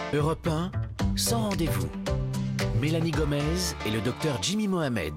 Europe 1, sans rendez-vous. Mélanie Gomez et le docteur Jimmy Mohamed.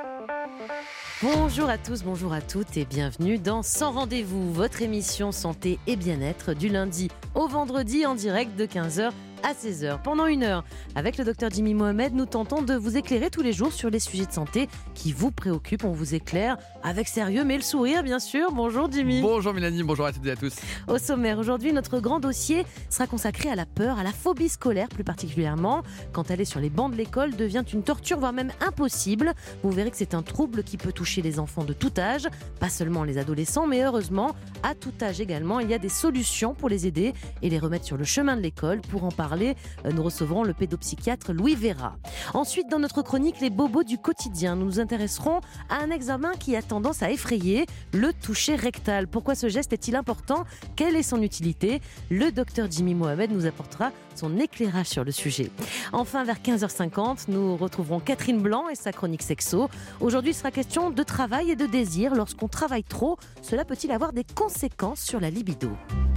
Bonjour à tous, bonjour à toutes et bienvenue dans Sans rendez-vous, votre émission santé et bien-être du lundi au vendredi en direct de 15h à 16h. Pendant une heure, avec le docteur Jimmy Mohamed, nous tentons de vous éclairer tous les jours sur les sujets de santé qui vous préoccupent. On vous éclaire avec sérieux mais le sourire bien sûr. Bonjour Jimmy. Bonjour Mélanie, bonjour à toutes et à tous. Au sommaire, aujourd'hui, notre grand dossier sera consacré à la peur, à la phobie scolaire plus particulièrement. Quand aller sur les bancs de l'école devient une torture, voire même impossible. Vous verrez que c'est un trouble qui peut toucher les enfants de tout âge, pas seulement les adolescents, mais heureusement, à tout âge également, il y a des solutions pour les aider et les remettre sur le chemin de l'école. Pour en parler, nous recevrons le pédopsychiatre Louis Vera. Ensuite, dans notre chronique Les bobos du quotidien, nous nous intéresserons à un examen qui a tendance à effrayer, le toucher rectal. Pourquoi ce geste est-il important ? Quelle est son utilité ? Le docteur Jimmy Mohamed nous apportera son éclairage sur le sujet. Enfin, vers 15h50, nous retrouverons Catherine Blanc et sa chronique sexo. Aujourd'hui, il sera question de travail et de désir. Lorsqu'on travaille trop, cela peut-il avoir des conséquences sur la libido ?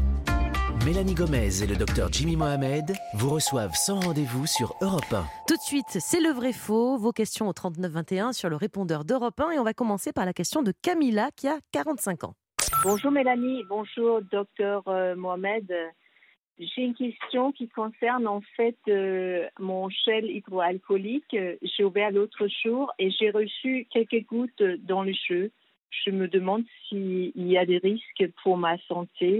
Mélanie Gomez et le docteur Jimmy Mohamed vous reçoivent sans rendez-vous sur Europe 1. Tout de suite, c'est le vrai faux. Vos questions au 3921 sur le répondeur d'Europe 1. Et on va commencer par la question de Camilla qui a 45 ans. Bonjour Mélanie, bonjour docteur Mohamed. J'ai une question qui concerne en fait mon gel hydroalcoolique. J'ai ouvert l'autre jour et j'ai reçu quelques gouttes dans le jeu. Je me demande s'il y a des risques pour ma santé.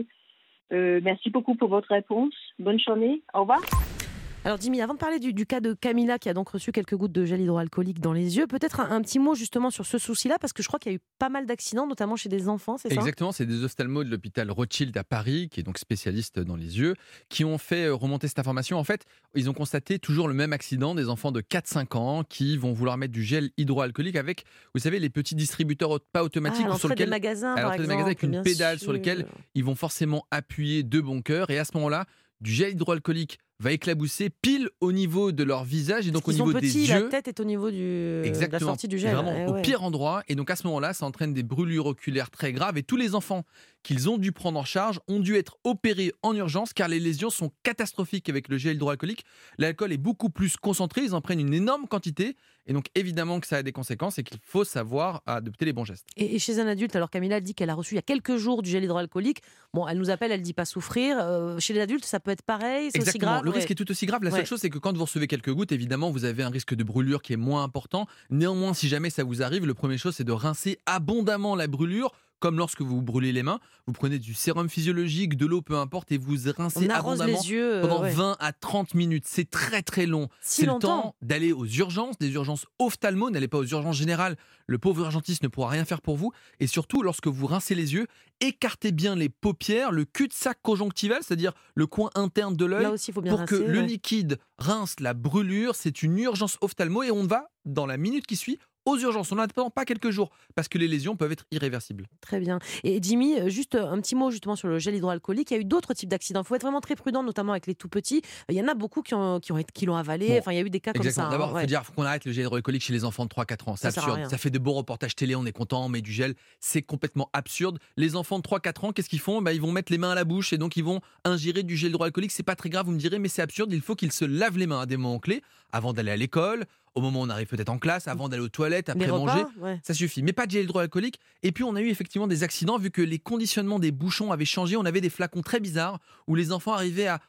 Merci beaucoup pour votre réponse. Bonne journée. Au revoir. Alors Jimmy, avant de parler du cas de Camilla qui a donc reçu quelques gouttes de gel hydroalcoolique dans les yeux, peut-être un petit mot justement sur ce souci-là, parce que je crois qu'il y a eu pas mal d'accidents, notamment chez des enfants, c'est ça ? Exactement, c'est des ophtalmos de l'hôpital Rothschild à Paris, qui est donc spécialiste dans les yeux, qui ont fait remonter cette information. En fait, ils ont constaté toujours le même accident, des enfants de 4-5 ans qui vont vouloir mettre du gel hydroalcoolique avec, vous savez, les petits distributeurs pas automatiques, à sur lesquels, des magasins, à l'entrée des magasins, avec une pédale sûr, sur lesquelles ils vont forcément appuyer de bon cœur, et à ce moment-là, du gel hydroalcoolique va éclabousser pile au niveau de leur visage et donc au niveau des yeux. La tête est au niveau de la sortie du gel. Vraiment au pire endroit. Et donc à ce moment-là, ça entraîne des brûlures oculaires très graves. Et tous les enfants qu'ils ont dû prendre en charge ont dû être opérés en urgence car les lésions sont catastrophiques avec le gel hydroalcoolique. L'alcool est beaucoup plus concentré, ils en prennent une énorme quantité. Et donc évidemment que ça a des conséquences et qu'il faut savoir adopter les bons gestes. Et chez un adulte, alors Camilla dit qu'elle a reçu il y a quelques jours du gel hydroalcoolique. Bon, elle nous appelle, elle dit pas souffrir. Chez les adultes, ça peut être pareil, c'est aussi grave. Le risque est tout aussi grave. La seule chose, c'est que quand vous recevez quelques gouttes, évidemment, vous avez un risque de brûlure qui est moins important. Néanmoins, si jamais ça vous arrive, la première chose, c'est de rincer abondamment la brûlure. Comme lorsque vous brûlez les mains, vous prenez du sérum physiologique, de l'eau, peu importe, et vous rincez abondamment les yeux, pendant 20 à 30 minutes. C'est très très long. C'est le temps d'aller aux urgences, des urgences ophtalmo. N'allez pas aux urgences générales. Le pauvre urgentiste ne pourra rien faire pour vous. Et surtout, lorsque vous rincez les yeux, écartez bien les paupières, le cul-de-sac conjonctival, c'est-à-dire le coin interne de l'œil, pour que le liquide rince la brûlure. C'est une urgence ophtalmo et on va, dans la minute qui suit, aux urgences. On n'attend pas quelques jours parce que les lésions peuvent être irréversibles. Très bien. Et Jimmy, juste un petit mot justement sur le gel hydroalcoolique. Il y a eu d'autres types d'accidents. Il faut être vraiment très prudent, notamment avec les tout petits. Il y en a beaucoup qui l'ont avalé. Bon, enfin, il y a eu des cas comme ça. D'abord, il faut dire qu'on arrête le gel hydroalcoolique chez les enfants de 3-4 ans. C'est absurde. Ça fait de beaux reportages télé, on est content, on met du gel. C'est complètement absurde. Les enfants de 3-4 ans, qu'est-ce qu'ils font ? Ils vont mettre les mains à la bouche et donc ils vont ingérer du gel hydroalcoolique. C'est pas très grave, vous me direz, mais c'est absurde. Il faut qu'ils se lavent les mains à des moments clés avant d'aller à l'école. Au moment où on arrive peut-être en classe, avant d'aller aux toilettes, après manger, ça suffit. Mais pas de gel hydroalcoolique. Et puis on a eu effectivement des accidents vu que les conditionnements des bouchons avaient changé. On avait des flacons très bizarres où les enfants arrivaient à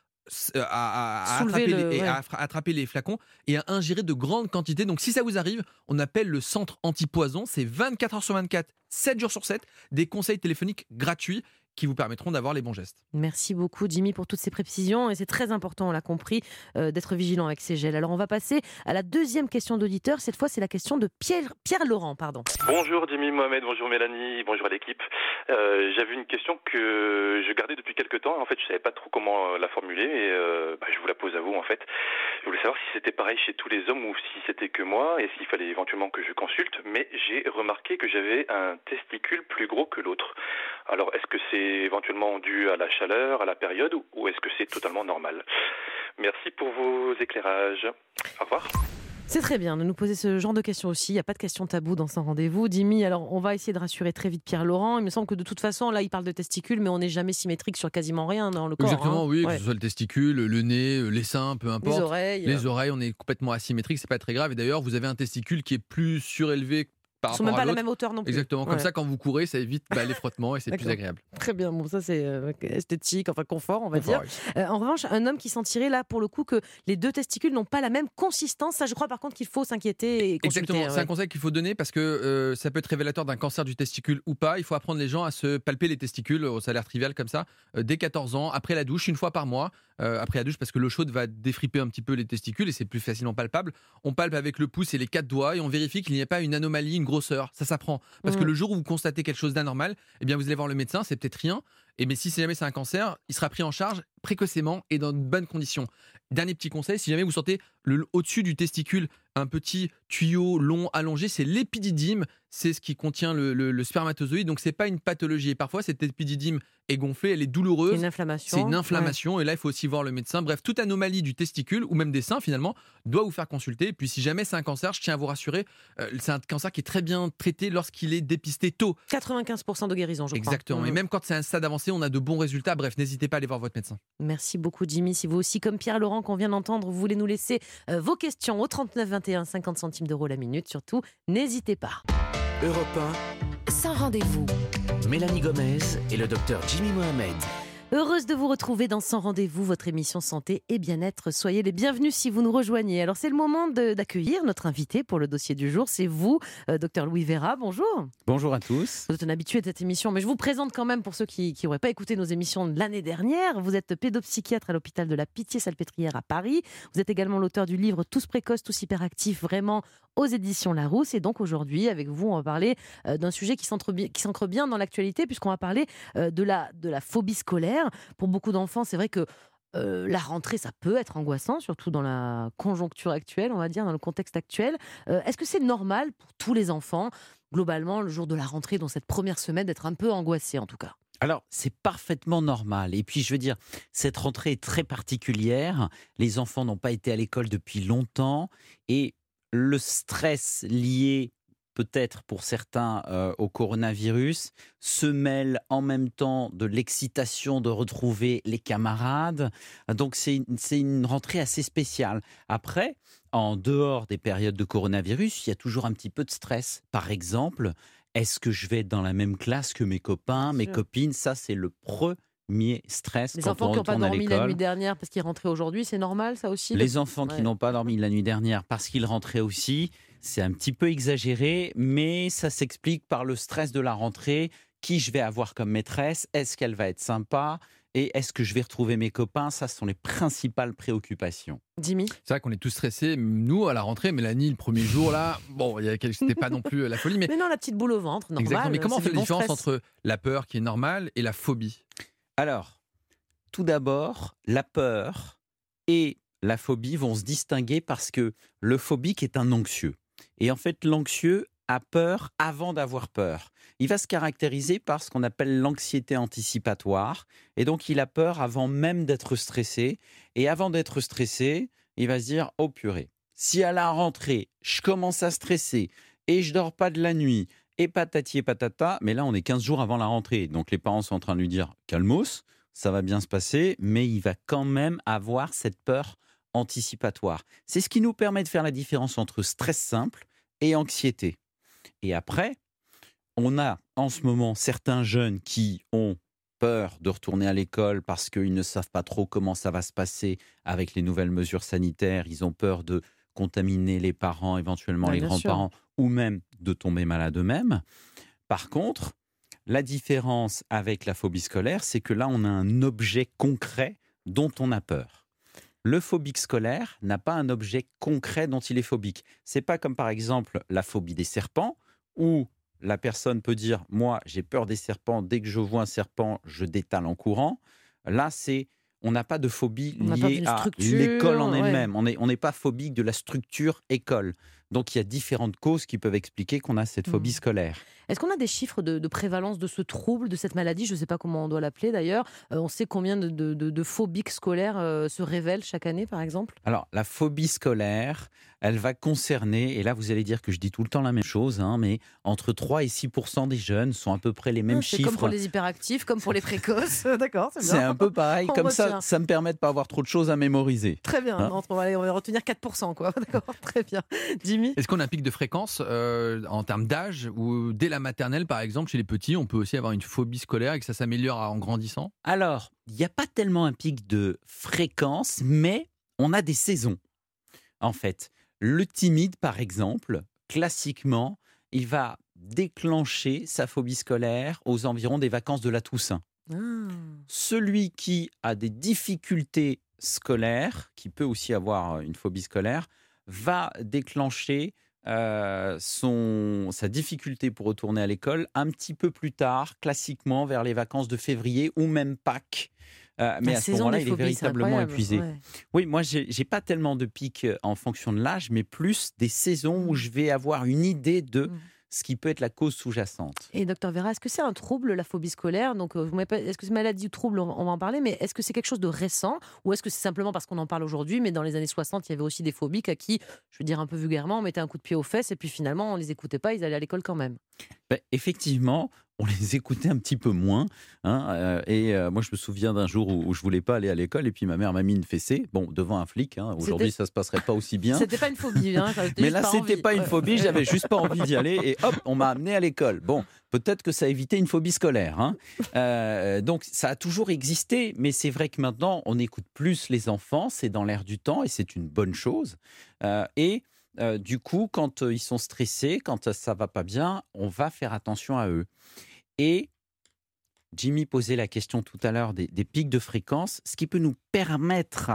attraper les flacons et à ingérer de grandes quantités. Donc si ça vous arrive, on appelle le centre antipoison. C'est 24 heures sur 24, 7 jours sur 7, des conseils téléphoniques gratuits qui vous permettront d'avoir les bons gestes. Merci beaucoup Jimmy pour toutes ces précisions et c'est très important, on l'a compris, d'être vigilant avec ces gels. Alors on va passer à la deuxième question d'auditeur, cette fois c'est la question de Pierre Laurent. Bonjour Jimmy Mohamed, bonjour Mélanie, bonjour à l'équipe. J'avais une question que je gardais depuis quelques temps, en fait je ne savais pas trop comment la formuler et je vous la pose à vous en fait. Je voulais savoir si c'était pareil chez tous les hommes ou si c'était que moi et s'il fallait éventuellement que je consulte, mais j'ai remarqué que j'avais un testicule plus gros que l'autre. Alors est-ce que c'est éventuellement dû à la chaleur, à la période, ou est-ce que c'est totalement normal ? Merci pour vos éclairages. Au revoir. C'est très bien de nous poser ce genre de questions aussi. Il n'y a pas de questions taboues dans Sans Rendez-vous. Dimi, alors on va essayer de rassurer très vite Pierre-Laurent. Il me semble que de toute façon, là, il parle de testicules, mais on n'est jamais symétrique sur quasiment rien dans le corps. Exactement, oui, Ouais. que ce soit le testicule, le nez, les seins, peu importe. Les oreilles. On est complètement asymétrique, c'est pas très grave. Et d'ailleurs, vous avez un testicule qui est plus surélevé par Ils sont rapport même pas à à la l'autre. même hauteur non plus. Exactement, comme Ouais. ça, quand vous courez, ça évite les frottements et c'est plus D'accord. agréable. Très bien, bon, ça c'est esthétique, enfin confort, on va Confort, dire. oui. En revanche, un homme qui sentirait là, pour le coup, que les deux testicules n'ont pas la même consistance, ça je crois par contre qu'il faut s'inquiéter et consulter. Exactement, c'est un conseil qu'il faut donner parce que ça peut être révélateur d'un cancer du testicule ou pas. Il faut apprendre les gens à se palper les testicules, ça a l'air trivial comme ça, dès 14 ans, après la douche, une fois par mois. Après la douche, parce que l'eau chaude va défriper un petit peu les testicules et c'est plus facilement palpable. On palpe avec le pouce et les 4 doigts et on vérifie qu'il n'y a pas une anomalie, une grosseur. Ça s'apprend. Parce que le jour où vous constatez quelque chose d'anormal, eh bien vous allez voir le médecin, c'est peut-être rien. Mais si jamais c'est un cancer, il sera pris en charge précocement et dans de bonnes conditions. Dernier petit conseil, si jamais vous sentez au-dessus du testicule un petit tuyau long allongé, c'est l'épididyme, c'est ce qui contient le spermatozoïde, donc c'est pas une pathologie. Et parfois cette épididyme est gonflée, elle est douloureuse. Une inflammation. C'est une inflammation et là il faut aussi voir le médecin. Bref, toute anomalie du testicule ou même des seins finalement doit vous faire consulter. Et puis si jamais c'est un cancer, je tiens à vous rassurer, c'est un cancer qui est très bien traité lorsqu'il est dépisté tôt. 95% de guérison, je crois. Exactement. Et même quand c'est un stade avancé, on a de bons résultats. Bref, n'hésitez pas à aller voir votre médecin. Merci beaucoup Jimmy. Si vous aussi, comme Pierre-Laurent qu'on vient d'entendre, vous voulez nous laisser vos questions au 39 21, 50 centimes d'euros la minute, surtout, n'hésitez pas. Europe Sans Rendez-vous. 1, Mélanie Gomez et le docteur Jimmy Mohamed. Heureuse de vous retrouver dans Sans Rendez-vous, votre émission santé et bien-être. Soyez les bienvenus si vous nous rejoignez. Alors c'est le moment d'accueillir notre invité pour le dossier du jour. C'est vous, docteur Louis Vera. Bonjour. Bonjour à tous. Vous êtes un habitué de cette émission, mais je vous présente quand même pour ceux qui n'auraient pas écouté nos émissions de l'année dernière. Vous êtes pédopsychiatre à l'hôpital de la Pitié-Salpêtrière à Paris. Vous êtes également l'auteur du livre Tous précoces, tous hyperactifs, vraiment aux éditions Larousse. Et donc aujourd'hui, avec vous, on va parler d'un sujet qui s'ancre bien dans l'actualité, puisqu'on va parler de la phobie scolaire. Pour beaucoup d'enfants, c'est vrai que la rentrée, ça peut être angoissant, surtout dans la conjoncture actuelle, on va dire, dans le contexte actuel. Est-ce que c'est normal pour tous les enfants, globalement, le jour de la rentrée, dans cette première semaine, d'être un peu angoissé en tout cas ? Alors, c'est parfaitement normal. Et puis, je veux dire, cette rentrée est très particulière. Les enfants n'ont pas été à l'école depuis longtemps. Et le stress lié peut-être pour certains au coronavirus, se mêle en même temps de l'excitation de retrouver les camarades. Donc c'est une rentrée assez spéciale. Après, en dehors des périodes de coronavirus, il y a toujours un petit peu de stress. Par exemple, est-ce que je vais être dans la même classe que mes copains, mes copines ? Ça, c'est le premier stress les quand enfants on qui n'ont pas retourne à dormi l'école. la nuit dernière parce qu'ils rentraient aujourd'hui, c'est normal ça aussi ? Les enfants qui Ouais. n'ont pas dormi la nuit dernière parce qu'ils rentraient aussi, c'est un petit peu exagéré, mais ça s'explique par le stress de la rentrée. Qui je vais avoir comme maîtresse ? Est-ce qu'elle va être sympa ? Et est-ce que je vais retrouver mes copains ? Ça, ce sont les principales préoccupations. Jimmy ? C'est vrai qu'on est tous stressés. Nous, à la rentrée, Mélanie, le premier jour, là, c'était pas non plus la folie. Mais Mais non, la petite boule au ventre, normal. exactement. Mais comment on c'est fait du la bon différence stress. entre la peur qui est normale et la phobie ? Alors, tout d'abord, la peur et la phobie vont se distinguer parce que le phobique est un anxieux. Et en fait, l'anxieux a peur avant d'avoir peur. Il va se caractériser par ce qu'on appelle l'anxiété anticipatoire. Et donc, il a peur avant même d'être stressé. Et avant d'être stressé, il va se dire « Oh purée, si à la rentrée, je commence à stresser et je dors pas de la nuit, et patati et patata, mais là, on est 15 jours avant la rentrée. Donc, les parents sont en train de lui dire « Calmos, ça va bien se passer », mais il va quand même avoir cette peur anticipatoire. C'est ce qui nous permet de faire la différence entre stress simple et anxiété. Et après, on a en ce moment certains jeunes qui ont peur de retourner à l'école parce qu'ils ne savent pas trop comment ça va se passer avec les nouvelles mesures sanitaires. Ils ont peur de contaminer les parents, éventuellement les bien grands-parents, ou même de tomber malade eux-mêmes. Par contre, la différence avec la phobie scolaire, c'est que là, on a un objet concret dont on a peur. Le phobique scolaire n'a pas un objet concret dont il est phobique. C'est pas comme par exemple la phobie des serpents, où la personne peut dire « moi, j'ai peur des serpents, dès que je vois un serpent, je détale en courant ». Là, on n'a pas de phobie On n'a pas liée d'une à structure, l'école en ouais. elle-même. On n'est pas phobique de la structure école. Donc il y a différentes causes qui peuvent expliquer qu'on a cette phobie scolaire. Est-ce qu'on a des chiffres de prévalence de ce trouble, de cette maladie? Je ne sais pas comment on doit l'appeler d'ailleurs. On sait combien de phobiques scolaires se révèlent chaque année, par exemple? Alors, la phobie scolaire, elle va concerner, et là vous allez dire que je dis tout le temps la même chose, mais entre 3 et 6% des jeunes sont à peu près les mêmes C'est chiffres. comme pour les hyperactifs, comme pour les précoces. D'accord, c'est bien. C'est un peu pareil, On comme retient. ça me permet de ne pas avoir trop de choses à mémoriser. Très bien, Hein on va retenir 4%, quoi. D'accord, très bien. Jimmy? Est-ce qu'on a un pic de fréquence en termes d'âge ou dès la maternelle, par exemple, chez les petits, on peut aussi avoir une phobie scolaire et que ça s'améliore en grandissant? Alors, il n'y a pas tellement un pic de fréquence, mais on a des saisons, en fait. Le timide, par exemple, classiquement, il va déclencher sa phobie scolaire aux environs des vacances de la Toussaint. Ah. Celui qui a des difficultés scolaires, qui peut aussi avoir une phobie scolaire, va déclencher sa difficulté pour retourner à l'école un petit peu plus tard, classiquement vers les vacances de février ou même Pâques. Mais à ce moment-là, il est véritablement épuisé. Ouais. Oui, moi, j'ai pas tellement de pics en fonction de l'âge, mais plus des saisons où je vais avoir une idée de ce qui peut être la cause sous-jacente. Et docteur Vera, est-ce que c'est un trouble, la phobie scolaire? Donc, est-ce que c'est maladie ou trouble, on va en parler, mais est-ce que c'est quelque chose de récent ou est-ce que c'est simplement parce qu'on en parle aujourd'hui, mais dans les années 60, il y avait aussi des phobiques à qui, je veux dire un peu vulgairement, on mettait un coup de pied aux fesses et puis finalement, on les écoutait pas, ils allaient à l'école quand même? Effectivement, on les écoutait un petit peu moins. Moi, je me souviens d'un jour où je voulais pas aller à l'école et puis ma mère m'a mis une fessée. Bon, devant un flic. Aujourd'hui, ça se passerait pas aussi bien. C'était pas une phobie. Mais là, c'était pas une phobie. J'avais juste pas envie d'y aller et hop, on m'a amené à l'école. Bon, peut-être que ça a évité une phobie scolaire. Donc, ça a toujours existé, mais c'est vrai que maintenant, on écoute plus les enfants. C'est dans l'air du temps et c'est une bonne chose. Du coup, quand ils sont stressés, quand ça va pas bien, on va faire attention à eux. Et Jimmy posait la question tout à l'heure des pics de fréquence. Ce qui peut nous permettre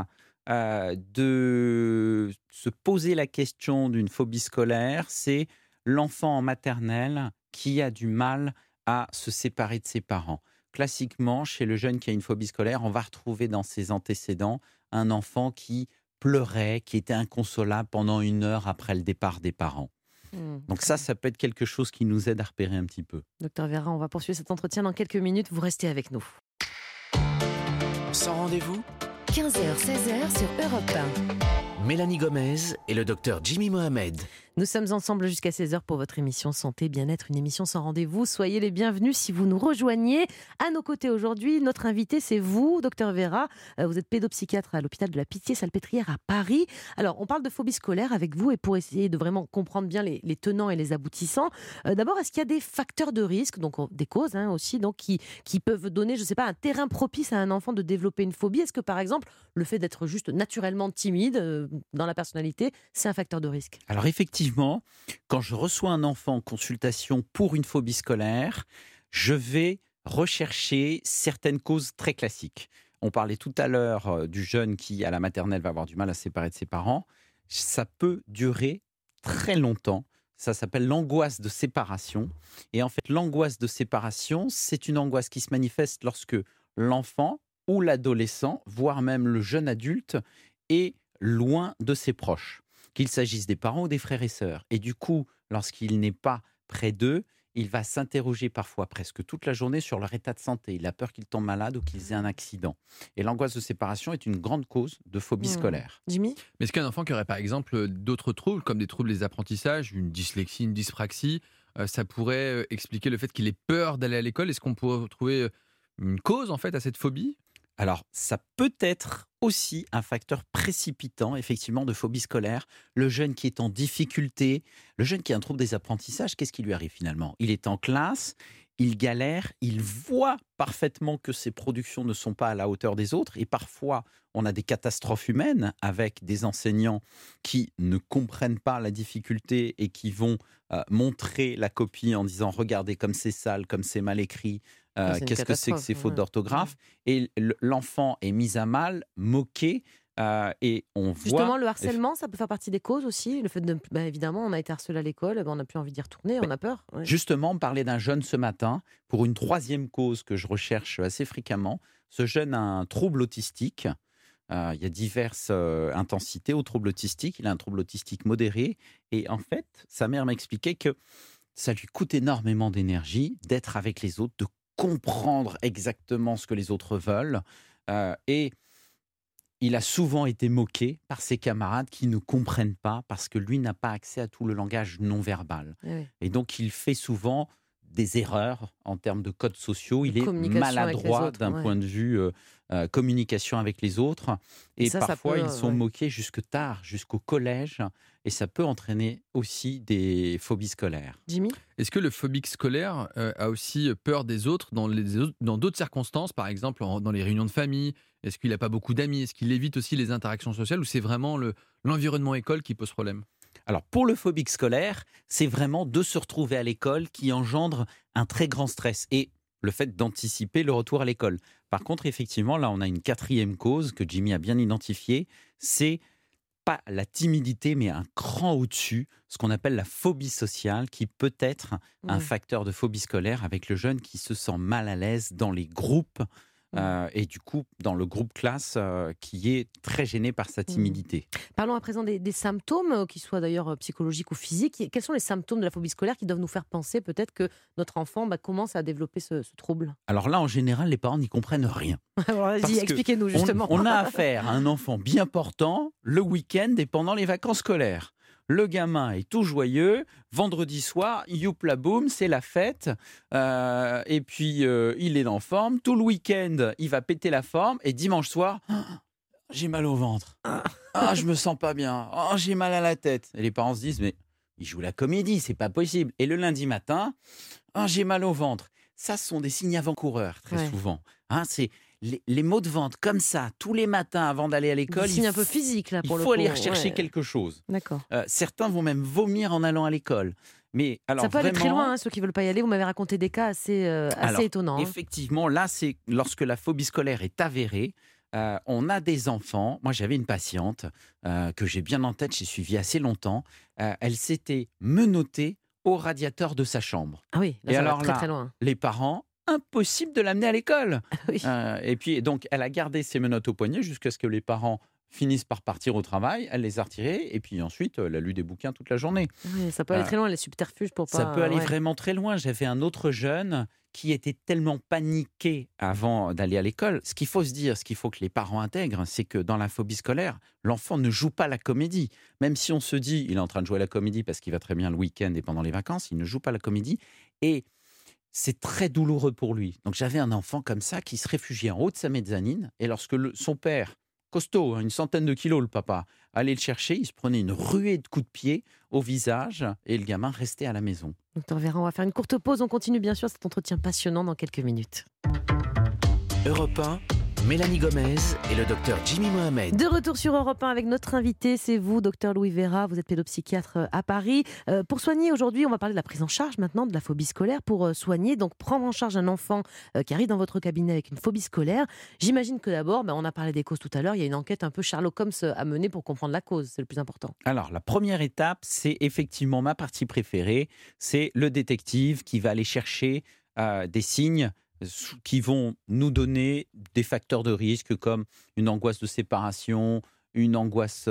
de se poser la question d'une phobie scolaire, c'est l'enfant en maternelle qui a du mal à se séparer de ses parents. Classiquement, chez le jeune qui a une phobie scolaire, on va retrouver dans ses antécédents un enfant qui pleurait, qui était inconsolable pendant 1 heure après le départ des parents. Donc ça peut être quelque chose qui nous aide à repérer un petit peu. Docteur Vera, on va poursuivre cet entretien dans quelques minutes. Vous restez avec nous. Sans rendez-vous, 15h, 16h sur Europe 1. Mélanie Gomez et le docteur Jimmy Mohamed. Nous sommes ensemble jusqu'à 16h pour votre émission Santé Bien-être, une émission sans rendez-vous. Soyez les bienvenus si vous nous rejoignez. À nos côtés aujourd'hui, notre invité, c'est vous, docteur Vera. Vous êtes pédopsychiatre à l'hôpital de la Pitié-Salpêtrière à Paris. Alors, on parle de phobie scolaire avec vous et pour essayer de vraiment comprendre bien les tenants et les aboutissants. D'abord, est-ce qu'il y a des facteurs de risque, donc des causes aussi, donc qui peuvent donner, je ne sais pas, un terrain propice à un enfant de développer une phobie? Est-ce que, par exemple, le fait d'être juste naturellement timide dans la personnalité, c'est un facteur de risque? Alors effectivement, quand je reçois un enfant en consultation pour une phobie scolaire, je vais rechercher certaines causes très classiques. On parlait tout à l'heure du jeune qui, à la maternelle, va avoir du mal à se séparer de ses parents. Ça peut durer très longtemps. Ça s'appelle l'angoisse de séparation. Et en fait, l'angoisse de séparation, c'est une angoisse qui se manifeste lorsque l'enfant ou l'adolescent, voire même le jeune adulte, est loin de ses proches, qu'il s'agisse des parents ou des frères et sœurs. Et du coup, lorsqu'il n'est pas près d'eux, il va s'interroger parfois presque toute la journée sur leur état de santé. Il a peur qu'ils tombent malades ou qu'ils aient un accident. Et l'angoisse de séparation est une grande cause de phobie scolaire. Jimmy ? Mais est-ce qu'un enfant qui aurait par exemple d'autres troubles, comme des troubles des apprentissages, une dyslexie, une dyspraxie, ça pourrait expliquer le fait qu'il ait peur d'aller à l'école? Est-ce qu'on pourrait trouver une cause en fait à cette phobie? Alors, ça peut être aussi un facteur précipitant, effectivement, de phobie scolaire. Le jeune qui est en difficulté, le jeune qui a un trouble des apprentissages, qu'est-ce qui lui arrive finalement? Il est en classe, il galère, il voit parfaitement que ses productions ne sont pas à la hauteur des autres. Et parfois, on a des catastrophes humaines avec des enseignants qui ne comprennent pas la difficulté et qui vont montrer la copie en disant « Regardez comme c'est sale, comme c'est mal écrit ». Qu'est-ce que c'est que ces fautes d'orthographe? Et l'enfant est mis à mal, moqué, et on voit... Justement, le harcèlement, ça peut faire partie des causes aussi. Le fait de, évidemment, on a été harcelé à l'école, on n'a plus envie d'y retourner, on a peur. Ouais. Justement, on parlait d'un jeune ce matin, pour une troisième cause que je recherche assez fréquemment. Ce jeune a un trouble autistique. Il y a diverses intensités au trouble autistique. Il a un trouble autistique modéré. Et en fait, sa mère m'expliquait que ça lui coûte énormément d'énergie d'être avec les autres, de comprendre exactement ce que les autres veulent. Et il a souvent été moqué par ses camarades qui ne comprennent pas parce que lui n'a pas accès à tout le langage non verbal. Oui. Et donc, il fait souvent des erreurs en termes de codes sociaux. Il est maladroit d'un point de vue communication avec les autres. Et parfois, ils sont moqués jusque tard, jusqu'au collège. Et ça peut entraîner aussi des phobies scolaires. Jimmy ? Est-ce que le phobique scolaire a aussi peur des autres dans d'autres circonstances, par exemple dans les réunions de famille ? Est-ce qu'il n'a pas beaucoup d'amis ? Est-ce qu'il évite aussi les interactions sociales ou c'est vraiment l'environnement école qui pose problème ? Alors, pour le phobique scolaire, c'est vraiment de se retrouver à l'école qui engendre un très grand stress et le fait d'anticiper le retour à l'école. Par contre, effectivement, là, on a une 4e cause que Jimmy a bien identifiée, c'est pas la timidité, mais un cran au-dessus, ce qu'on appelle la phobie sociale, qui peut être un facteur de phobie scolaire avec le jeune qui se sent mal à l'aise dans les groupes, et du coup, dans le groupe classe, qui est très gêné par sa timidité. Parlons à présent des symptômes, qu'ils soient d'ailleurs psychologiques ou physiques. Quels sont les symptômes de la phobie scolaire qui doivent nous faire penser peut-être que notre enfant commence à développer ce trouble ? Alors là, en général, les parents n'y comprennent rien. Alors vas-y, expliquez-nous justement. On a affaire à un enfant bien portant le week-end et pendant les vacances scolaires. Le gamin est tout joyeux. Vendredi soir, youpla boum, c'est la fête. Et puis, il est en forme. Tout le week-end, il va péter la forme. Et dimanche soir, j'ai mal au ventre. Je me sens pas bien. J'ai mal à la tête. Et les parents se disent, mais il joue la comédie, c'est pas possible. Et le lundi matin, j'ai mal au ventre. Ça, ce sont des signes avant-coureurs, très souvent. C'est les maux de ventre, comme ça, tous les matins avant d'aller à l'école. C'est un peu physique, là, pour le coup. Il faut aller rechercher quelque chose. D'accord. Certains vont même vomir en allant à l'école. Mais alors, ça peut aller très loin, ceux qui ne veulent pas y aller. Vous m'avez raconté des cas assez étonnants. Effectivement, là, c'est lorsque la phobie scolaire est avérée. On a des enfants. Moi, j'avais une patiente que j'ai bien en tête, j'ai suivi assez longtemps. Elle s'était menottée au radiateur de sa chambre. Ah oui, là, et ça alors va très, très loin. Les parents, impossible de l'amener à l'école. Oui. Et puis, donc, elle a gardé ses menottes au poignet jusqu'à ce que les parents finissent par partir au travail. Elle les a retirées et puis ensuite, elle a lu des bouquins toute la journée. Oui, ça peut aller très loin, les subterfuges pour pas... Ça peut aller vraiment très loin. J'avais un autre jeune qui était tellement paniqué avant d'aller à l'école. Ce qu'il faut se dire, ce qu'il faut que les parents intègrent, c'est que dans la phobie scolaire, l'enfant ne joue pas la comédie. Même si on se dit, il est en train de jouer la comédie parce qu'il va très bien le week-end et pendant les vacances, il ne joue pas la comédie. Et c'est très douloureux pour lui. Donc j'avais un enfant comme ça qui se réfugiait en haut de sa mezzanine et lorsque son père, costaud, une centaine de kilos le papa, allait le chercher, il se prenait une ruée de coups de pied au visage et le gamin restait à la maison. Docteur Véran, on va faire une courte pause. On continue bien sûr cet entretien passionnant dans quelques minutes. Europe 1, Mélanie Gomez et le docteur Jimmy Mohamed. De retour sur Europe 1 avec notre invité, c'est vous, docteur Louis Véra. Vous êtes pédopsychiatre à Paris. Pour soigner aujourd'hui, on va parler de la prise en charge maintenant de la phobie scolaire. Pour soigner, donc prendre en charge un enfant qui arrive dans votre cabinet avec une phobie scolaire. J'imagine que d'abord, on a parlé des causes tout à l'heure, il y a une enquête un peu Sherlock Holmes à mener pour comprendre la cause. C'est le plus important. Alors, la première étape, c'est effectivement ma partie préférée. C'est le détective qui va aller chercher des signes qui vont nous donner des facteurs de risque comme une angoisse de séparation, une angoisse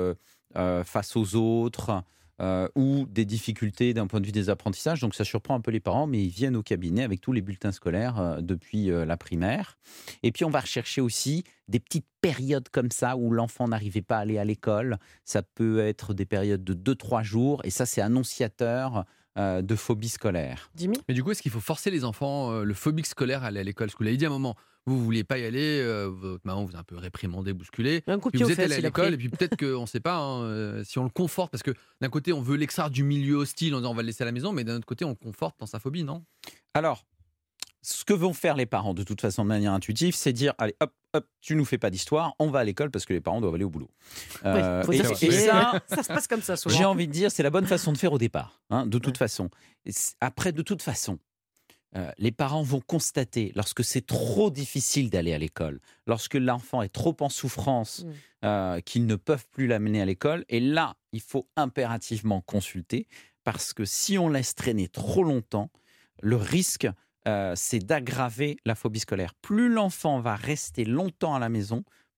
face aux autres ou des difficultés d'un point de vue des apprentissages. Donc ça surprend un peu les parents, mais ils viennent au cabinet avec tous les bulletins scolaires depuis la primaire. Et puis on va rechercher aussi des petites périodes comme ça où l'enfant n'arrivait pas à aller à l'école. Ça peut être des périodes de 2-3 jours et ça c'est annonciateur de phobie scolaire. Jimmy ? Mais du coup, est-ce qu'il faut forcer les enfants, le phobique scolaire, à aller à l'école ? Parce que vous l'avez dit à un moment, vous ne vouliez pas y aller, votre maman vous a un peu réprimandé, bousculé. Un coup de puis pied vous aux êtes allé fesses, à l'école, et puis peut-être qu'on ne sait pas si on le conforte, parce que d'un côté, on veut l'extraire du milieu hostile en disant on va le laisser à la maison, mais d'un autre côté, on le conforte dans sa phobie, non ? Alors, ce que vont faire les parents de toute façon de manière intuitive, c'est dire allez hop, tu nous fais pas d'histoire, on va à l'école parce que les parents doivent aller au boulot. Et ça se passe comme ça souvent. J'ai envie de dire, c'est la bonne façon de faire au départ, de toute façon. Après, de toute façon, les parents vont constater, lorsque c'est trop difficile d'aller à l'école, lorsque l'enfant est trop en souffrance, qu'ils ne peuvent plus l'amener à l'école, et là, il faut impérativement consulter, parce que si on laisse traîner trop longtemps, le risque, c'est d'aggraver la phobie scolaire. Plus l'enfant va rester longtemps à la maison,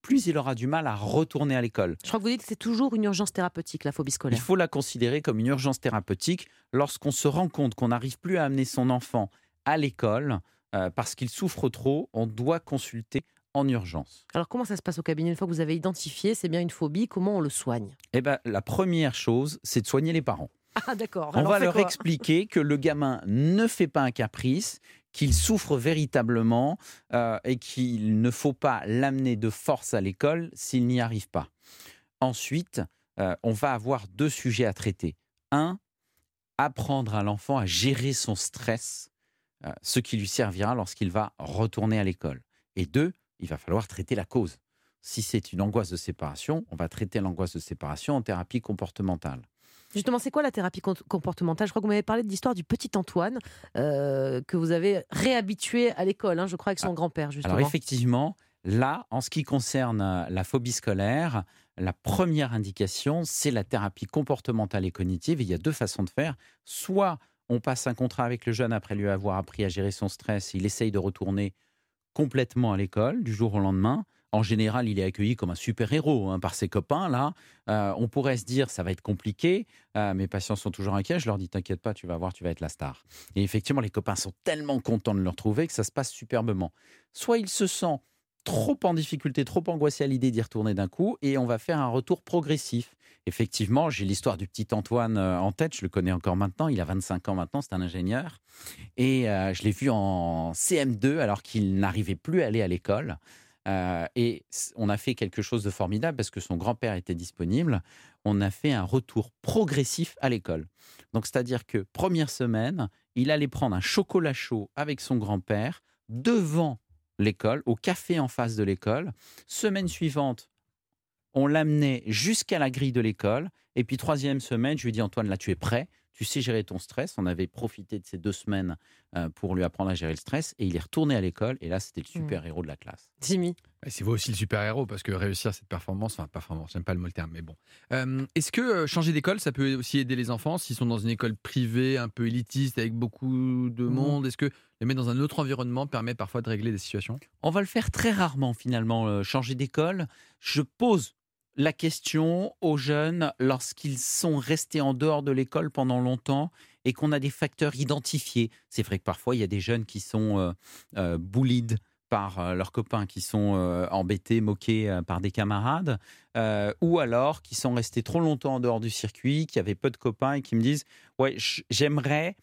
plus il aura du mal à retourner à l'école. Je crois que vous dites que c'est toujours une urgence thérapeutique, la phobie scolaire. Il faut la considérer comme une urgence thérapeutique lorsqu'on se rend compte qu'on n'arrive plus à amener son enfant à l'école parce qu'il souffre trop, on doit consulter en urgence. Alors comment ça se passe au cabinet une fois que vous avez identifié c'est bien une phobie, comment on le soigne? La première chose, c'est de soigner les parents. Ah d'accord. On va leur expliquer que le gamin ne fait pas un caprice, qu'il souffre véritablement et qu'il ne faut pas l'amener de force à l'école s'il n'y arrive pas. Ensuite, on va avoir 2 sujets à traiter. 1, apprendre à l'enfant à gérer son stress, ce qui lui servira lorsqu'il va retourner à l'école. Et 2, il va falloir traiter la cause. Si c'est une angoisse de séparation, on va traiter l'angoisse de séparation en thérapie comportementale. Justement, c'est quoi la thérapie comportementale? Je crois que vous m'avez parlé de l'histoire du petit Antoine que vous avez réhabitué à l'école, je crois, avec son grand-père, justement. Alors effectivement, là, en ce qui concerne la phobie scolaire, la première indication, c'est la thérapie comportementale et cognitive. Et il y a 2 façons de faire. Soit on passe un contrat avec le jeune après lui avoir appris à gérer son stress, il essaye de retourner complètement à l'école du jour au lendemain. En général, il est accueilli comme un super-héros par ses copains. Là, on pourrait se dire ça va être compliqué. Mes patients sont toujours inquiets. Je leur dis t'inquiète pas, tu vas voir, tu vas être la star. Et effectivement, les copains sont tellement contents de le retrouver que ça se passe superbement. Soit il se sent trop en difficulté, trop angoissé à l'idée d'y retourner d'un coup, et on va faire un retour progressif. Effectivement, j'ai l'histoire du petit Antoine en tête, je le connais encore maintenant, il a 25 ans maintenant, c'est un ingénieur, et je l'ai vu en CM2 alors qu'il n'arrivait plus à aller à l'école. Et on a fait quelque chose de formidable parce que son grand-père était disponible. On a fait un retour progressif à l'école. Donc, c'est-à-dire que première semaine, il allait prendre un chocolat chaud avec son grand-père devant l'école, au café en face de l'école. Semaine suivante, on l'amenait jusqu'à la grille de l'école. Et puis, 3e semaine, je lui ai dit Antoine, là, tu es prêt. Tu sais gérer ton stress. On avait profité de ces 2 semaines pour lui apprendre à gérer le stress. Et il est retourné à l'école. Et là, c'était le super-héros de la classe. Jimmy. C'est vous aussi le super-héros, parce que réussir cette performance, j'aime pas le terme, mais bon. Est-ce que changer d'école, ça peut aussi aider les enfants s'ils sont dans une école privée, un peu élitiste, avec beaucoup de monde? Est-ce que les mettre dans un autre environnement permet parfois de régler des situations? On va le faire très rarement, finalement, changer d'école. Je pose la question aux jeunes lorsqu'ils sont restés en dehors de l'école pendant longtemps et qu'on a des facteurs identifiés. C'est vrai que parfois, il y a des jeunes qui sont bullied par leurs copains, qui sont embêtés, moqués par des camarades, ou alors qui sont restés trop longtemps en dehors du circuit, qui avaient peu de copains et qui me disent « Ouais, j'aimerais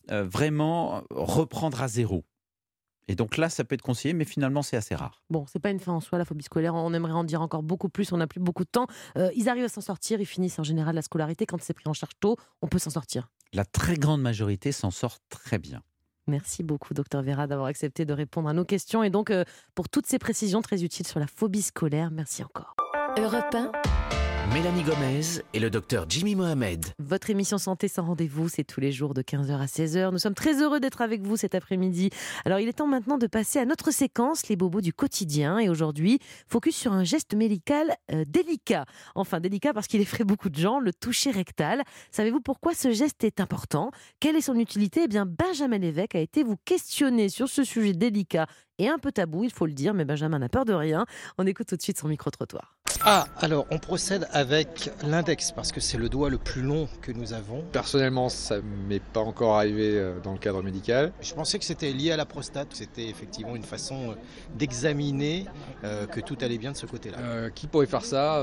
vraiment reprendre à zéro ». Et donc là, ça peut être conseillé, mais finalement, c'est assez rare. Bon, c'est pas une fin en soi, la phobie scolaire. On aimerait en dire encore beaucoup plus. On n'a plus beaucoup de temps. Ils arrivent à s'en sortir. Ils finissent en général la scolarité. Quand c'est pris en charge tôt, on peut s'en sortir. La très grande majorité s'en sort très bien. Merci beaucoup, Dr Vera, d'avoir accepté de répondre à nos questions. Et donc, pour toutes ces précisions très utiles sur la phobie scolaire, merci encore. Europe 1. Mélanie Gomez et le docteur Jimmy Mohamed. Votre émission Santé sans rendez-vous, c'est tous les jours de 15h à 16h. Nous sommes très heureux d'être avec vous cet après-midi. Alors, il est temps maintenant de passer à notre séquence, les bobos du quotidien. Et aujourd'hui, focus sur un geste médical délicat. Enfin, délicat parce qu'il effraie beaucoup de gens, le toucher rectal. Savez-vous pourquoi ce geste est important? Quelle est son utilité? Eh bien, Benjamin Lévesque a été vous questionner sur ce sujet délicat et un peu tabou, il faut le dire, mais Benjamin n'a peur de rien. On écoute tout de suite son micro-trottoir. Alors on procède avec l'index parce que c'est le doigt le plus long que nous avons. Personnellement, ça ne m'est pas encore arrivé dans le cadre médical. Je pensais que c'était lié à la prostate. C'était effectivement une façon d'examiner que tout allait bien de ce côté-là. Qui pourrait faire ça?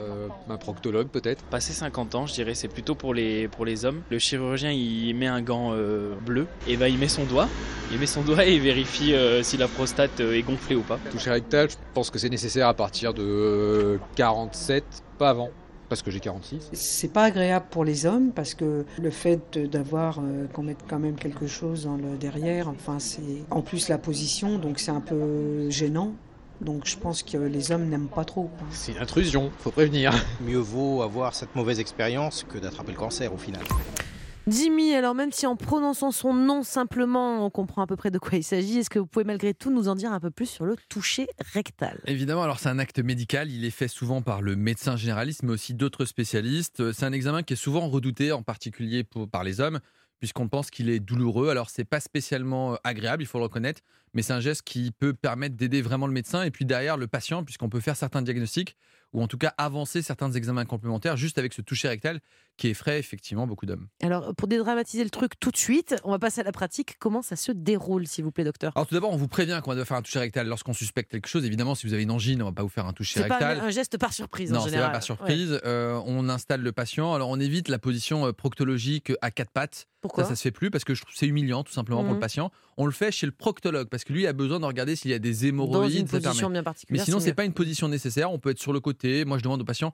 Un proctologue peut-être. Passé 50 ans, je dirais, c'est plutôt pour les hommes. Le chirurgien, il met un gant bleu et il met son doigt. Il met son doigt et il vérifie si la prostate est gonflée ou pas. Toucher rectal, je pense que c'est nécessaire à partir de 47, pas avant, parce que j'ai 46. C'est pas agréable pour les hommes parce que le fait d'avoir qu'on mette quand même quelque chose dans le derrière, enfin c'est en plus la position, donc c'est un peu gênant. Donc je pense que les hommes n'aiment pas trop. C'est une intrusion, faut prévenir. Mieux vaut avoir cette mauvaise expérience que d'attraper le cancer au final. Jimmy, alors même si en prononçant son nom simplement, on comprend à peu près de quoi il s'agit, est-ce que vous pouvez malgré tout nous en dire un peu plus sur le toucher rectal? Évidemment, alors c'est un acte médical, il est fait souvent par le médecin généraliste, mais aussi d'autres spécialistes. C'est un examen qui est souvent redouté, en particulier par les hommes, puisqu'on pense qu'il est douloureux. Alors, c'est pas spécialement agréable, il faut le reconnaître, mais c'est un geste qui peut permettre d'aider vraiment le médecin et puis derrière le patient, puisqu'on peut faire certains diagnostics ou en tout cas avancer certains examens complémentaires juste avec ce toucher rectal qui effraie effectivement beaucoup d'hommes. Alors, pour dédramatiser le truc tout de suite, on va passer à la pratique. Comment ça se déroule, s'il vous plaît, docteur ? Alors tout d'abord, on vous prévient qu'on va devoir faire un toucher rectal lorsqu'on suspecte quelque chose. Évidemment, si vous avez une angine, on ne va pas vous faire un toucher rectal. C'est pas un geste par surprise non, en général. Non, c'est pas par surprise. Ouais. On installe le patient. Alors on évite la position proctologique à 4 pattes. Pourquoi ? Ça se fait plus parce que je trouve que c'est humiliant tout simplement pour le patient. On le fait chez le proctologue parce que lui a besoin de regarder s'il y a des hémorroïdes. Dans une position bien particulière. Mais sinon, c'est pas une position nécessaire. On peut être sur le côté. Moi, je demande au patient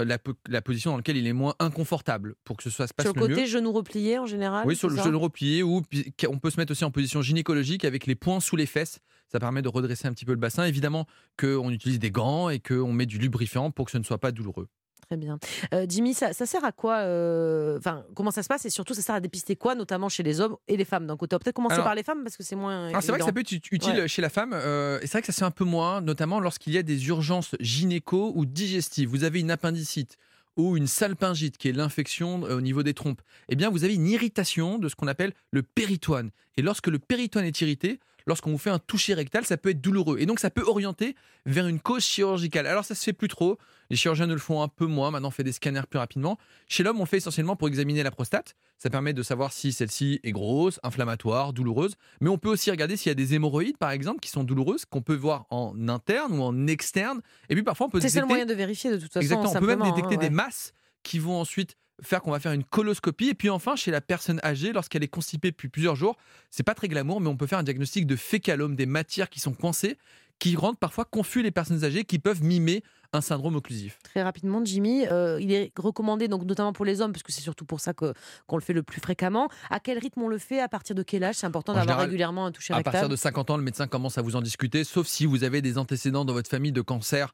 la position dans laquelle il est moins inconfortable pour que ce soit se passe le mieux. Sur le côté, mieux. genou replié en général. Oui, sur le genou replié ou on peut se mettre aussi en position gynécologique avec les poings sous les fesses. Ça permet de redresser un petit peu le bassin. Évidemment qu'on utilise des gants et qu'on met du lubrifiant pour que ce ne soit pas douloureux. Très bien. Jimmy, ça sert à quoi comment ça se passe et surtout ça sert à dépister quoi, notamment chez les hommes et les femmes d'un côté. Peut-être commencer par les femmes parce que c'est moins. C'est vrai que ça peut être utile chez la femme et c'est vrai que ça se fait un peu moins, notamment lorsqu'il y a des urgences gynéco ou digestives. Vous avez une appendicite ou une salpingite qui est l'infection au niveau des trompes. Eh bien, vous avez une irritation de ce qu'on appelle le péritoine. Et lorsque le péritoine est irrité, lorsqu'on vous fait un toucher rectal, ça peut être douloureux. Et donc, ça peut orienter vers une cause chirurgicale. Alors, ça se fait plus trop. Les chirurgiens ne le font un peu moins. Maintenant, on fait des scanners plus rapidement. Chez l'homme, on le fait essentiellement pour examiner la prostate. Ça permet de savoir si celle-ci est grosse, inflammatoire, douloureuse. Mais on peut aussi regarder s'il y a des hémorroïdes, par exemple, qui sont douloureuses, qu'on peut voir en interne ou en externe. Et puis, parfois, on peut détecter... C'est le moyen de vérifier, de toute façon. Exactement. On peut même détecter des masses qui vont ensuite faire qu'on va faire une coloscopie. Et puis enfin, chez la personne âgée, lorsqu'elle est constipée depuis plusieurs jours, c'est pas très glamour, mais on peut faire un diagnostic de fécalome, des matières qui sont coincées, qui rendent parfois confus les personnes âgées, qui peuvent mimer un syndrome occlusif. Très rapidement, Jimmy, il est recommandé, donc, notamment pour les hommes, parce que c'est surtout pour ça qu'on le fait le plus fréquemment. À quel rythme on le fait ? À partir de quel âge ? C'est important d'avoir régulièrement un toucher rectal. À partir de 50 ans, le médecin commence à vous en discuter, sauf si vous avez des antécédents dans votre famille de cancer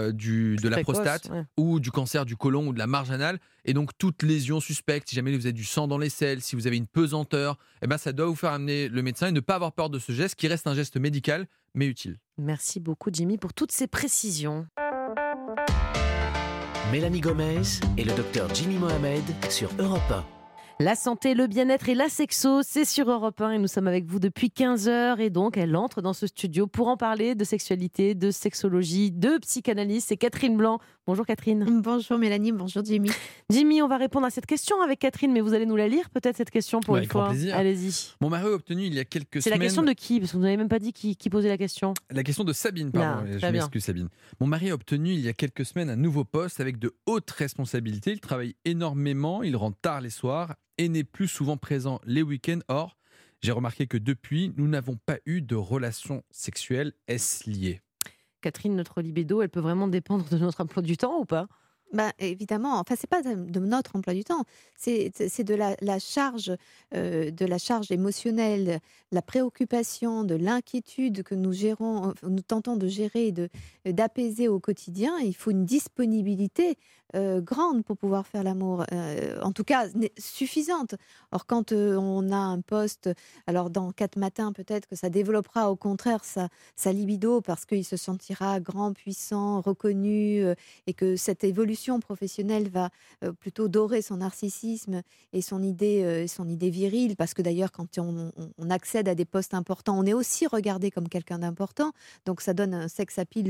de la prostate ou du cancer du côlon ou de la marge anale. Et donc, toute lésion suspecte, si jamais vous avez du sang dans les selles, si vous avez une pesanteur, eh ben, ça doit vous faire amener le médecin et ne pas avoir peur de ce geste qui reste un geste médical, mais utile. Merci beaucoup, Jimmy, pour toutes ces précisions. Mélanie Gomez et le docteur Jimmy Mohamed sur Europe 1. La santé, le bien-être et la sexo, c'est sur Europe 1 et nous sommes avec vous depuis 15h et donc elle entre dans ce studio pour en parler de sexualité, de sexologie, de psychanalyse. C'est Catherine Blanc. Bonjour Catherine. Bonjour Mélanie, bonjour Jimmy. Jimmy, on va répondre à cette question avec Catherine, mais vous allez nous la lire peut-être cette question pour une fois. Avec grand plaisir. Allez-y. Mon mari a obtenu il y a quelques semaines... C'est la question de qui ? Parce que vous n'avez même pas dit qui posait la question. La question de Sabine, pardon. Je m'excuse Sabine. Mon mari a obtenu il y a quelques semaines un nouveau poste avec de hautes responsabilités. Il travaille énormément, il rentre tard les soirs et n'est plus souvent présent les week-ends. Or, j'ai remarqué que depuis, nous n'avons pas eu de relations sexuelles. Est-ce lié ? Catherine, notre libido, elle peut vraiment dépendre de notre emploi du temps ou pas ? Évidemment, enfin c'est pas de notre emploi du temps, c'est de la charge émotionnelle, la préoccupation, de l'inquiétude que nous tentons de gérer, d'apaiser au quotidien. Il faut une disponibilité grande pour pouvoir faire l'amour, en tout cas suffisante. Or quand on a un poste, alors dans 4 matins peut-être que ça développera au contraire sa libido parce qu'il se sentira grand, puissant, reconnu et que cette évolution professionnelle va plutôt dorer son narcissisme et son idée virile, parce que d'ailleurs quand on accède à des postes importants, on est aussi regardé comme quelqu'un d'important, donc ça donne un sex appeal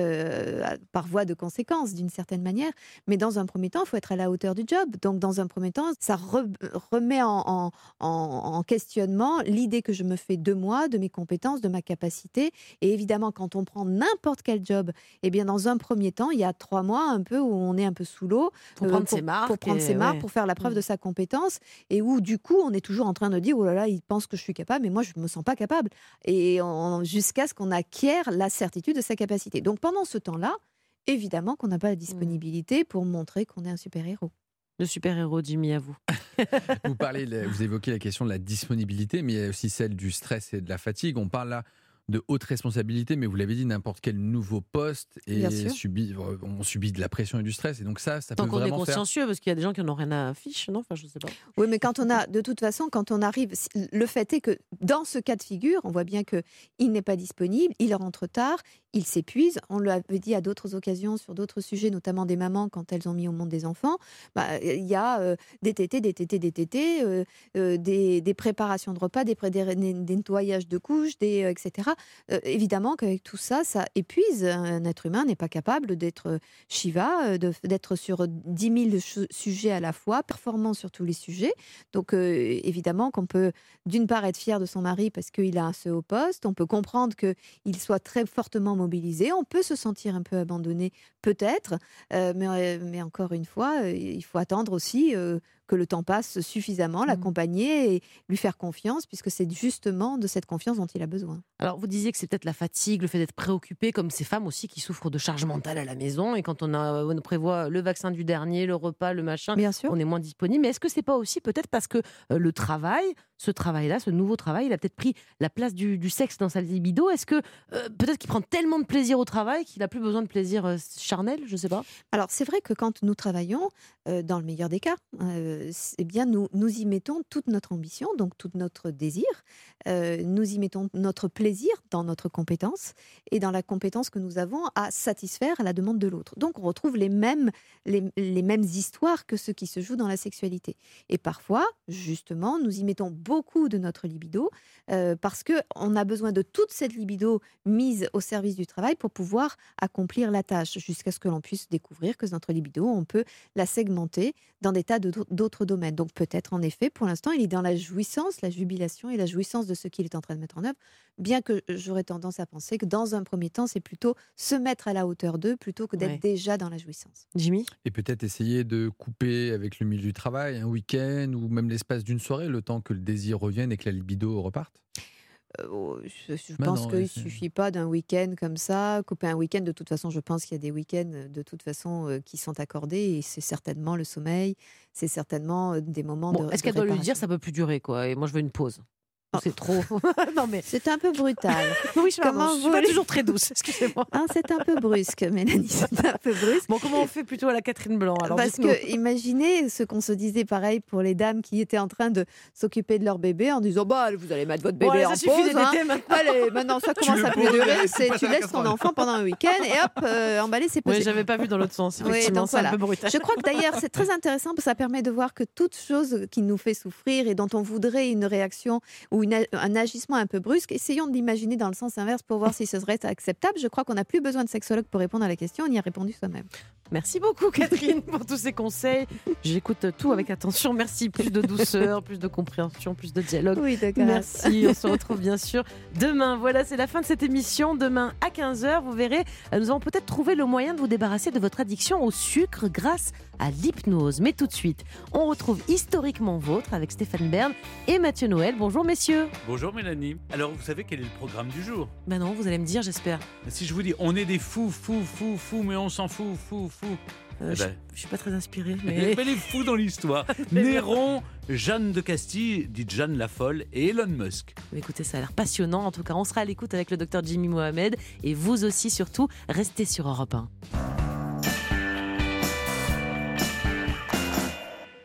par voie de conséquence d'une certaine manière. Mais dans un premier temps, il faut être à la hauteur du job. Donc dans un premier temps, ça remet en questionnement l'idée que je me fais de moi, de mes compétences, de ma capacité. Et évidemment, quand on prend n'importe quel job, eh bien dans un premier temps, il y a 3 mois un peu où on est un peu sous l'eau pour prendre ses marques, pour faire la preuve de sa compétence, et où du coup on est toujours en train de dire oh là là, il pense que je suis capable, mais moi je me sens pas capable, et jusqu'à ce qu'on acquiert la certitude de sa capacité. Donc pendant ce temps-là, évidemment qu'on n'a pas la disponibilité pour montrer qu'on est un super-héros. Le super-héros, Jimmy, à vous. Vous évoquez la question de la disponibilité, mais il y a aussi celle du stress et de la fatigue. On parle là de haute responsabilité, mais vous l'avez dit, n'importe quel nouveau poste on subit de la pression et du stress. Et donc ça peut tant qu'on vraiment est consciencieux, parce qu'il y a des gens qui n'en ont rien à fiche, non ? Enfin, je sais pas. Oui, mais de toute façon, quand on arrive, le fait est que dans ce cas de figure, on voit bien qu'il n'est pas disponible, il rentre tard, il s'épuise. On l'avait dit à d'autres occasions sur d'autres sujets, notamment des mamans quand elles ont mis au monde des enfants. Il y a des tétés, des préparations de repas, des nettoyages de couches, etc. Évidemment qu'avec tout ça, ça épuise. Un être humain n'est pas capable d'être Shiva, d'être sur 10 000 sujets à la fois, performant sur tous les sujets. Donc évidemment qu'on peut d'une part être fier de son mari parce qu'il a ce haut poste, on peut comprendre qu'il soit très fortement mobilisé, on peut se sentir un peu abandonné peut-être, mais encore une fois, il faut attendre aussi que le temps passe suffisamment, l'accompagner et lui faire confiance, puisque c'est justement de cette confiance dont il a besoin. Alors, vous disiez que c'est peut-être la fatigue, le fait d'être préoccupé, comme ces femmes aussi qui souffrent de charge mentale à la maison, et quand on prévoit le vaccin du dernier, le repas, le machin, on est moins disponible. Mais est-ce que c'est pas aussi peut-être parce que le travail, ce nouveau travail, il a peut-être pris la place du sexe dans sa libido? Est-ce que peut-être qu'il prend tellement de plaisir au travail qu'il n'a plus besoin de plaisir charnel? Je ne sais pas. Alors, c'est vrai que quand nous travaillons, dans le meilleur des cas, eh bien, nous y mettons toute notre ambition, donc tout notre désir. Nous y mettons notre plaisir dans notre compétence et dans la compétence que nous avons à satisfaire à la demande de l'autre. Donc, on retrouve les mêmes histoires que ce qui se joue dans la sexualité. Et parfois, justement, nous y mettons beaucoup de notre libido parce qu'on a besoin de toute cette libido mise au service du travail pour pouvoir accomplir la tâche, jusqu'à ce que l'on puisse découvrir que notre libido, on peut la segmenter dans des tas d'autres domaines. Donc peut-être en effet, pour l'instant, il est dans la jouissance, la jubilation et la jouissance de ce qu'il est en train de mettre en œuvre, bien que j'aurais tendance à penser que dans un premier temps, c'est plutôt se mettre à la hauteur d'eux plutôt que d'être déjà dans la jouissance. Jimmy ? Et peut-être essayer de couper avec le milieu du travail, un week-end ou même l'espace d'une soirée, le temps que le désir revienne et que la libido reparte. Je pense qu'il ne suffit pas d'un week-end comme ça. Couper un week-end, de toute façon, je pense qu'il y a des week-ends de toute façon qui sont accordés et c'est certainement le sommeil, c'est certainement des moments de est-ce qu'elle doit lui dire ça ne peut plus durer quoi, et moi je veux une pause? C'est trop. Non, mais c'est un peu brutal. Oui, je suis pas toujours très douce, excusez-moi. C'est un peu brusque, Mélanie, c'est un peu brusque. Bon, comment on fait plutôt à la Catherine Blanc alors? Parce que imaginez ce qu'on se disait pareil pour les dames qui étaient en train de s'occuper de leur bébé en disant vous allez mettre votre bébé en pause. Allez, maintenant ça commence à plus durer. Tu laisses ton enfant pendant un week-end et hop, emballé, c'est possible. Oui, j'avais pas vu dans l'autre sens. Effectivement, c'est un peu brutal. Je crois que d'ailleurs c'est très intéressant parce que ça permet de voir que toute chose qui nous fait souffrir et dont on voudrait une réaction ou un agissement un peu brusque, essayons de l'imaginer dans le sens inverse pour voir si ce serait acceptable. Je crois qu'on n'a plus besoin de sexologue pour répondre à la question, on y a répondu soi-même. Merci beaucoup Catherine pour tous ces conseils. J'écoute tout avec attention. Merci, plus de douceur, plus de compréhension, plus de dialogue. Oui, d'accord. Merci, on se retrouve bien sûr demain. Voilà, c'est la fin de cette émission. Demain à 15h, vous verrez, nous allons peut-être trouver le moyen de vous débarrasser de votre addiction au sucre grâce à l'hypnose. Mais tout de suite, on retrouve Historiquement Vôtre avec Stéphane Bern et Mathieu Noël. Bonjour messieurs. Bonjour Mélanie. Alors vous savez quel est le programme du jour? Ben non, vous allez me dire, j'espère. Si je vous dis on est des fous, mais on s'en fout, fous. Je suis pas très inspirée. Mais les fous dans l'histoire. Néron, Jeanne de Castille, dite Jeanne la Folle, et Elon Musk. Écoutez, ça a l'air passionnant. En tout cas, on sera à l'écoute avec le docteur Jimmy Mohamed. Et vous aussi, surtout, restez sur Europe 1.